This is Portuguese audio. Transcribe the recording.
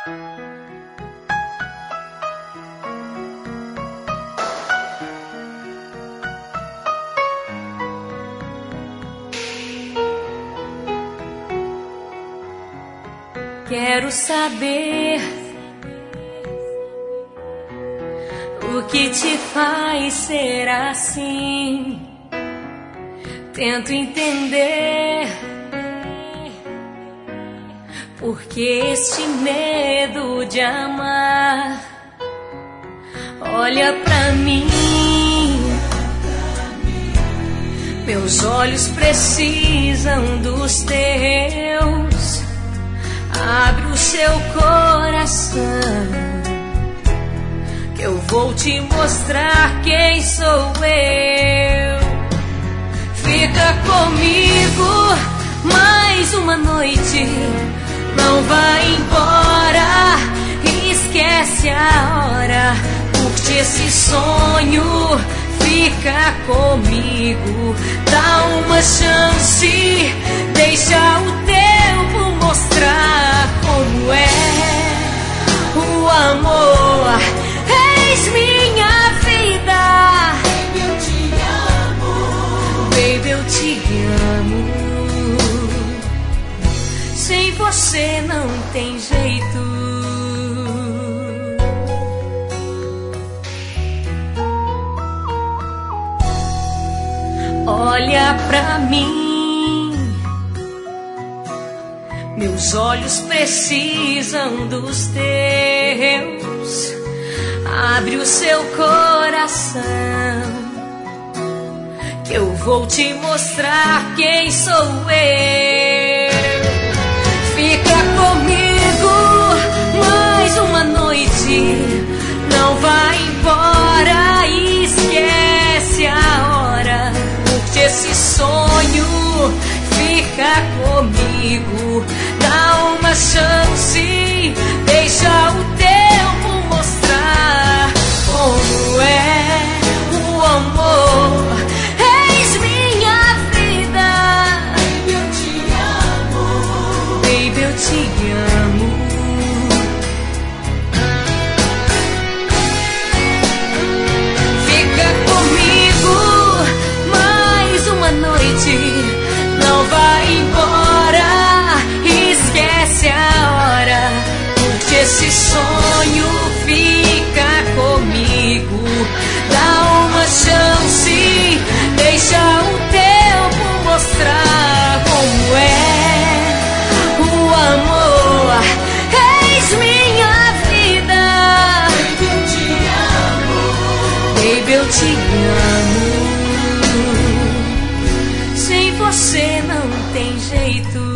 Quero saber o que te faz ser assim. Tento entender porque este medo de amar. Olha pra mim, meus olhos precisam dos teus. Abre o seu coração, que eu vou te mostrar quem sou eu. Fica comigo mais uma noite, não vai embora, esquece a hora. Curte esse sonho, fica comigo, dá uma chance, deixa o tempo mostrar como é o amor. És minha vida, baby, eu te amo, baby, eu te amo. Sem você não tem jeito. Olha pra mim, meus olhos precisam dos teus. Abre o seu coração, que eu vou te mostrar quem sou eu. Fica comigo mais uma noite, não vai embora, esquece a hora. Curte esse sonho, fica comigo, dá uma chance, deixa o tempo mostrar como é o amor. És minha vida, baby, eu te amo, baby, eu te amo. Fica comigo mais uma noite, não vai embora, esquece a hora. Curte esse sonho, fica comigo, dá uma chance, deixa o tempo mostrar como é o amor. És minha vida, baby, eu te amo, baby, eu te amo. Sem você não tem jeito.